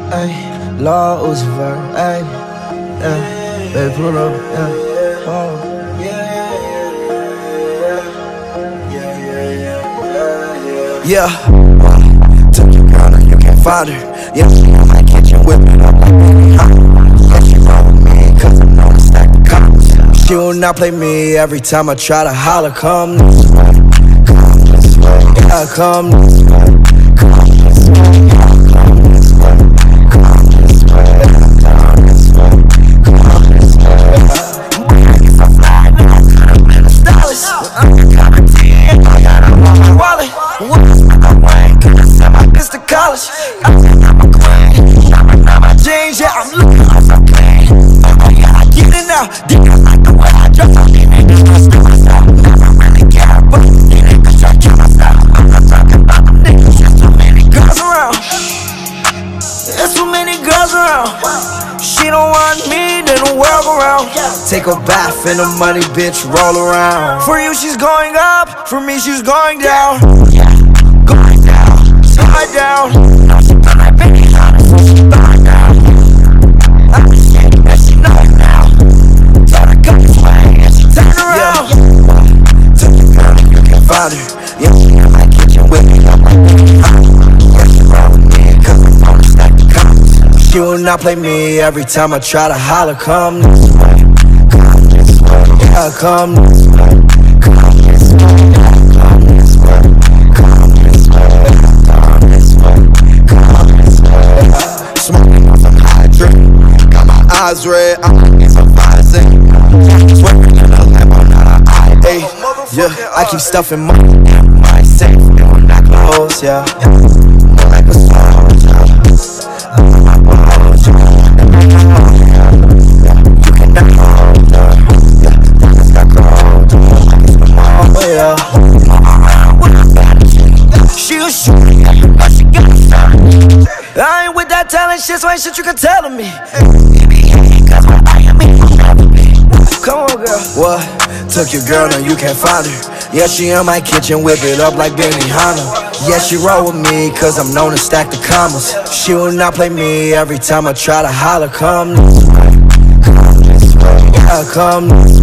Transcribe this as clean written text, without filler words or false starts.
Ay, Lord Uzi Vert, ay, yeah, baby, pull up, yeah, oh. Yeah, took your girl and you can't find her. Yeah, she in my kitchen whipping up like baby, huh? Yeah, she roll with me cause I'm known to stack the cops. She will not play me every time I try to holler. Come this way, come this way, yeah, come this way, come this way, yeah, come this way, come this way, come this way, come this way. If I fly, then I could've been a stylist. I'm coming to you, I got a my wallet. To college, I'm a queen. I'm my jeans, yeah, I'm looking so clean. Oh yeah, I get it now. Niggas like the way I dress. These niggas trust myself. Never really care, but these niggas try to kill myself. I'm not talking about them niggas. There's too many girls around. There's too many girls around. She don't want me, then the world go round. Take a bath in the money, bitch, roll around. For you, she's going up. For me, she's going down. Going down. Slide down. No, she put my baby on her, so she throwing down. I'm just saying that she know it now. Told her go this way, and she turned around. Yeah. Took the girl and you can't find her. Yeah, she in my kitchen whipping up like baby, huh? Yeah, she roll with me cause I'm known to stack the cops. She will not play me every time I try to holler. Come this way, come this way, yeah, come this way, come this way, yeah, come this way, come this way. Smoking on some high drink, got my eyes red, I'm looking some fire zinc. Sweating in a Lambo, not an IA. Yeah, I keep stuffing money in my safe, doing that close, yeah. More like a soldier, I'm on my balls, yeah. You cannot hold her, yeah. Things got cold, like it's been more, oh yeah. Around with a bad chick, she was shooting at me, but she got started. I ain't with that talent shit, so ain't shit you can tell to me. Come on, girl. What? Took your girl, now you can't find her. Yeah, she in my kitchen, whip it up like Benny Hanna. Yeah, she roll with me, cause I'm known to stack the commas. She will not play me every time I try to holler. Come this way, come this way, yeah, come this way.